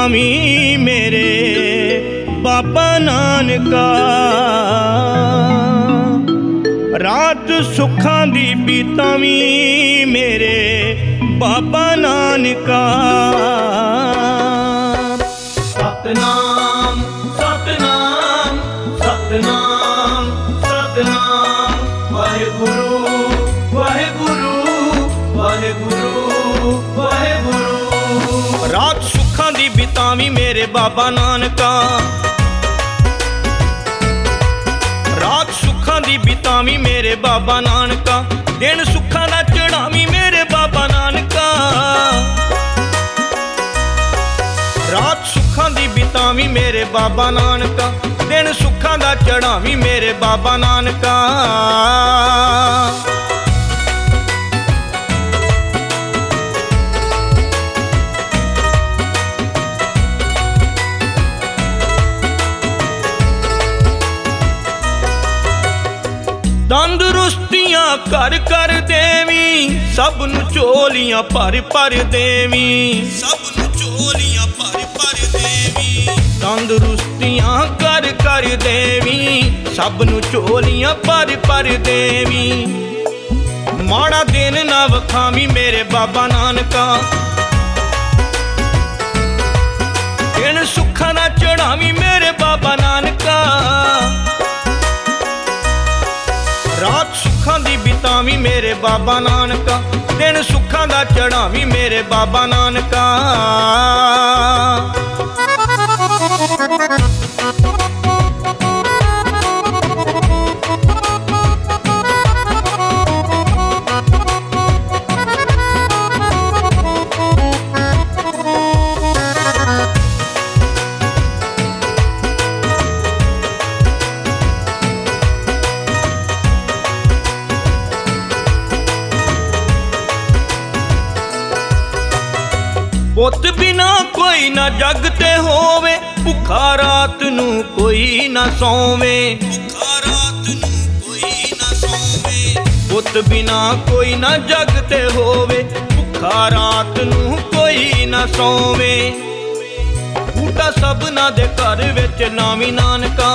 ਬਿਤਾਵੀਂ ਮੇਰੇ ਬਾਬਾ ਨਾਨਕਾ। ਰਾਤ ਸੁੱਖਾਂ ਦੀ ਬਿਤਾਵੀਂ ਮੇਰੇ ਬਾਬਾ ਨਾਨਕਾ। ਸਤਨਾਮ ਸਤਨਾਮ ਸਤਨਾਮ ਸਤਨਾਮ ਵਾਹਿਗੁਰੂ ਵਾਹਿਗੁਰੂ ਵਾਹਿਗੁਰੂ ਵਾਹਿਗੁਰੂ। ਰਾਤ ਸੁੱਖਾਂ ਦੀ ਬਿਤਾਵੀਂ ਮੇਰੇ ਬਾਬਾ ਨਾਨਕਾ। ਰਾਤ ਸੁੱਖਾਂ ਦੀ ਬਿਤਾਵੀਂ ਮੇਰੇ ਬਾਬਾ ਨਾਨਕਾ। ਦਿਨ ਸੁੱਖਾਂ ਦਾ ਚੜਾਵੀਂ ਮੇਰੇ ਬਾਬਾ ਨਾਨਕਾ। ਰਾਤ ਸੁੱਖਾਂ ਦੀ ਬਿਤਾਵੀਂ ਮੇਰੇ ਬਾਬਾ ਨਾਨਕਾ। ਦਿਨ ਸੁੱਖਾਂ ਦਾ ਚੜਾਵੀਂ ਮੇਰੇ ਬਾਬਾ ਨਾਨਕਾ। ਤੰਦਰੁਸਤੀਆਂ ਘਰ ਘਰ ਦੇਵੀਂ, ਸਭ ਨੂੰ ਝੋਲੀਆਂ ਭਰ ਭਰ ਦੇਵੀਂ, ਸਭ ਨੂੰ ਝੋਲੀਆਂ ਭਰ ਭਰ ਦੇਵੀਂ। ਤੰਦਰੁਸਤੀਆਂ ਘਰ ਘਰ ਦੇਵੀਂ, ਸਭ ਨੂੰ ਝੋਲੀਆਂ ਭਰ ਭਰ ਦੇਵੀਂ। ਮਾੜਾ ਦਿਨ ਨਾ ਵਖਾਵੀਂ ਮੇਰੇ ਬਾਬਾ ਨਾਨਕਾ। ਦਿਨ ਸੁੱਖਾਂ ਦਾ ਚੜਾਵੀਂ ਮੇਰੇ ਬਾਬਾ ਨਾਨਕਾ। ਰਾਤ ਸੁੱਖਾਂ ਦੀ ਬਿਤਾਵੀਂ ਮੇਰੇ ਬਾਬਾ ਨਾਨਕਾ। ਦਿਨ ਸੁੱਖਾਂ ਦਾ ਚੜਾਵੀਂ ਮੇਰੇ ਬਾਬਾ ਨਾਨਕਾ। ਪੁੱਤ ਬਿਨਾ ਕੋਈ ਨਾ ਜਗ ਤੇ ਹੋਵੇ, ਭੁੱਖਾ ਰਾਤ ਨੂੰ ਕੋਈ ਨਾ ਸੌਵੇ, ਭੁੱਖਾ ਰਾਤ ਨੂੰ ਕੋਈ ਨਾ ਸੌਵੇ। ਪੁੱਤ ਬਿਨਾ ਕੋਈ ਨਾ ਜਗ ਤੇ ਹੋਵੇ, ਭੁੱਖਾ ਰਾਤ ਨੂੰ ਕੋਈ ਨਾ ਸੌਵੇ। ਬੂਟਾ ਸਭਨਾਂ ਦੇ ਘਰ ਵਿੱਚ ਨਾਮੀ ਨਾਨਕਾ।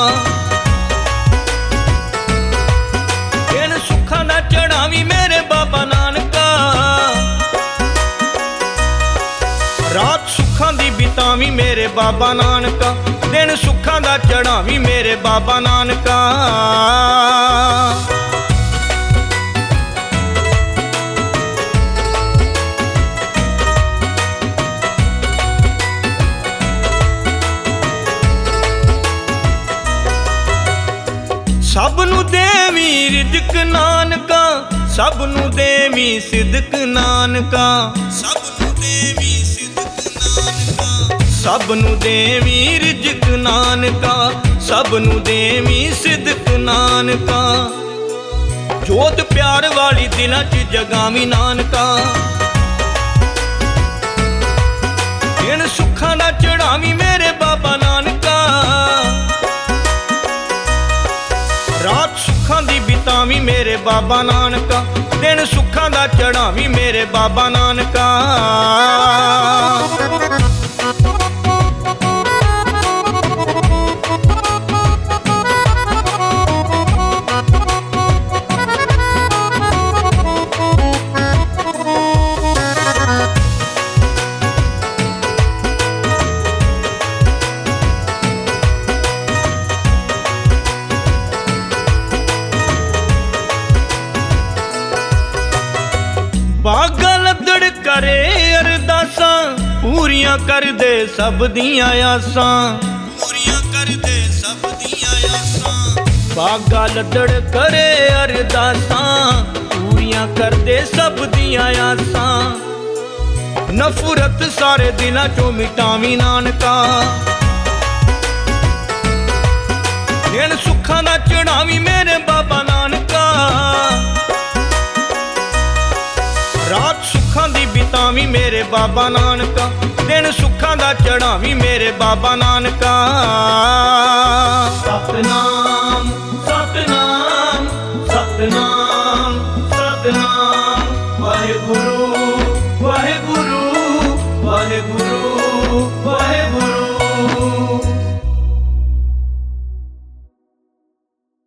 ਦਿਨ ਸੁੱਖਾਂ ਦਾ ਚੜਾਵੀਂ ਮੇਰੇ ਬਾਬਾ ਨਾਨਕਾ। ਰਾਤ ਸੁੱਖਾਂ ਦੀ ਬਿਤਾਵੀਂ ਮੇਰੇ ਬਾਬਾ ਨਾਨਕਾ। ਦਿਨ ਸੁੱਖਾਂ ਦਾ ਚੜਾਵੀਂ ਮੇਰੇ ਬਾਬਾ ਨਾਨਕਾ। ਸਭ ਨੂੰ ਦੇਵੀਂ ਰਿਜ਼ਕ ਨਾਨਕਾ, ਸਭ ਨੂੰ ਦੇਵੀਂ ਸਿਦਕ ਨਾਨਕਾ। ਸਭ ਨੂੰ ਦੇਵੀਂ ਸਭ ਨੂੰ ਦੇਵੀਂ ਰਿਜ਼ਕ ਨਾਨਕਾ, ਸਭ ਨੂੰ ਦੇਵੀਂ ਸਿਦਕ ਨਾਨਕਾ। ਜੋਤ ਪਿਆਰ ਵਾਲੀ ਦਿਲਾਂ 'ਚ ਜਗਾਵੀਂ ਨਾਨਕਾ। ਦਿਨ ਸੁੱਖਾਂ ਦਾ ਚੜਾਵੀਂ ਮੇਰੇ ਬਾਬਾ ਨਾਨਕਾ। ਰਾਤ ਸੁੱਖਾਂ ਦੀ ਬਿਤਾਵੀਂ ਮੇਰੇ ਬਾਬਾ ਨਾਨਕਾ। ਦਿਨ ਸੁੱਖਾਂ ਦਾ ਚੜਾਵੀਂ ਮੇਰੇ ਬਾਬਾ ਨਾਨਕਾ। ਬਾਗਾ ਲੱਦੜ ਕਰੇ ਅਰਦਾਸਾਂ, ਪੂਰੀਆਂ ਕਰਦੇ ਸਭ ਦੀਆਂ ਆਸਾਂ, ਪੂਰੀਆਂ ਕਰਦੇ ਸਭ ਦੀਆਂ ਆਸਾਂ। ਬਾਗਾ ਲੱਦੜ ਕਰੇ ਅਰਦਾਸਾਂ, ਪੂਰੀਆਂ ਕਰਦੇ ਸਭ ਦੀਆਂ ਆਸਾਂ। ਨਫ਼ਰਤ ਸਾਰੇ ਦਿਲਾਂ ਚੋਂ ਮਿਟਾਵੀਂ ਨਾਨਕਾ। ਦਿਨ ਸੁੱਖਾਂ ਦਾ ਚੜਾਵੀਂ ਮੇਰੇ ਬਾਬਾ ਨਾਨਕਾ। ਰਾਤ ਸੁੱਖਾਂ ਦੀ ਬਿਤਾਵੀਂ ਮੇਰੇ ਬਾਬਾ ਨਾਨਕਾ। ਦਿਨ ਸੁੱਖਾਂ ਦਾ ਚੜਾਵੀਂ ਮੇਰੇ ਬਾਬਾ ਨਾਨਕਾ। ਸਤਨਾਮ ਸਤਨਾਮ ਸਤਨਾਮ ਸਤਨਾਮ ਵਾਹਿਗੁਰੂ ਵਾਹਿਗੁਰੂ ਵਾਹਿਗੁਰੂ ਵਾਹਿਗੁਰੂ